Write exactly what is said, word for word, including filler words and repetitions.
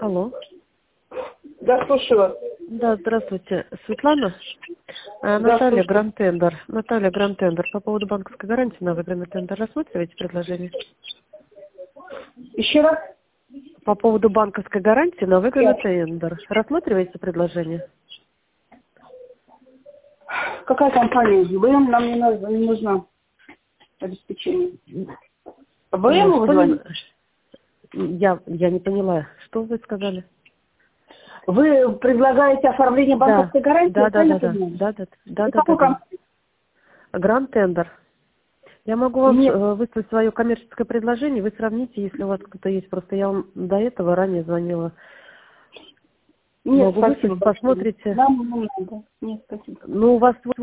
Алло. Да, слушаю вас. Да, здравствуйте. Светлана? А, Да, Наталья слушаю. Гранд-Тендер. Наталья Гранд-Тендер. По поводу банковской гарантии на выигранный тендер рассматриваете предложение? Еще раз? По поводу банковской гарантии на выигранный тендер рассматриваете предложение? Какая компания? ВМ нам не нужно, не нужно обеспечение. А, ВМ что вы не- звоните? Я, я не поняла. Что вы сказали? Вы предлагаете оформление Да, банковской гарантии? да, Я да, да, правильно да, понимаю? да, да, да, И да, да, какой да. компании? Гранд Тендер. Я могу вам Нет, э, выслать свое коммерческое предложение, вы сравните, если у вас кто-то есть. Просто я вам до этого ранее звонила. нет, Могу спасибо выслать, большое. посмотрите. Нам не надо. Нет, спасибо. Ну, у вас